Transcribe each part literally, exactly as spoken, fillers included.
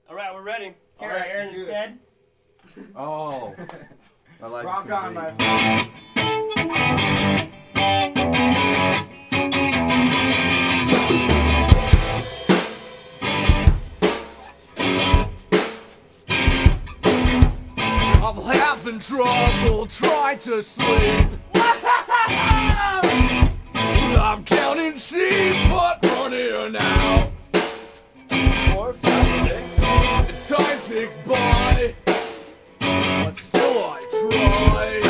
Alright, we're ready. Here, Alright, Aaron let's do instead. Oh. I like Rock to on, see my me. friend. I'm having trouble trying to sleep. I'm counting sheep, but running out. Four, five, six. As time ticks by, but still I try.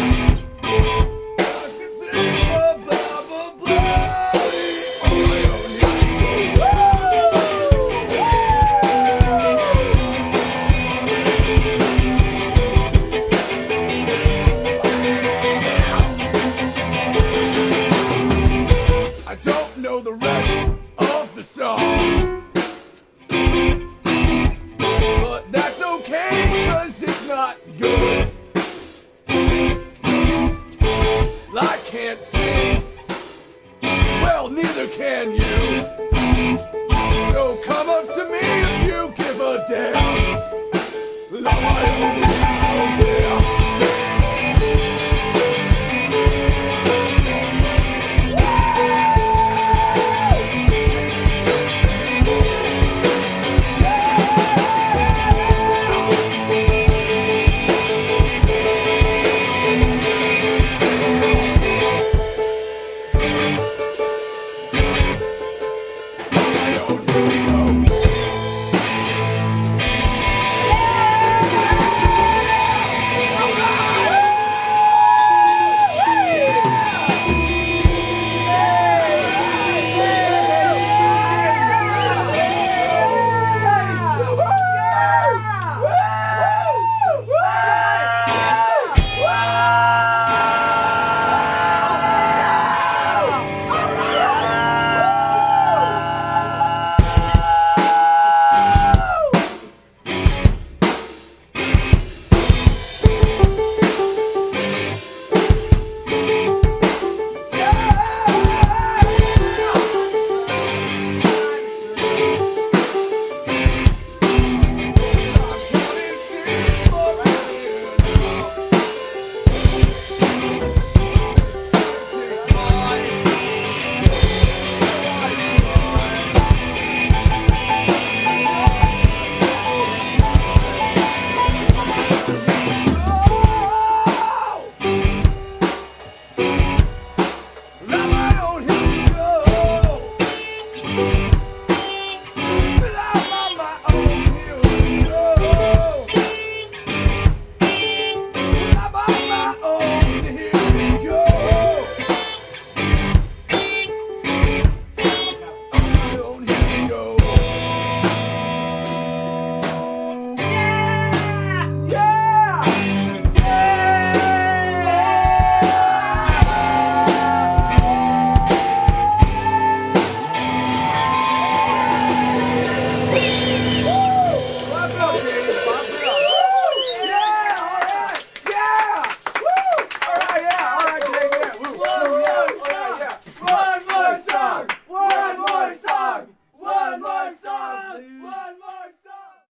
Blah, blah, blah, blah. I don't know the rest of the song, but that's okay, cause it's not good. I can't sing, well, neither can you. So come up to me if you give a damn. I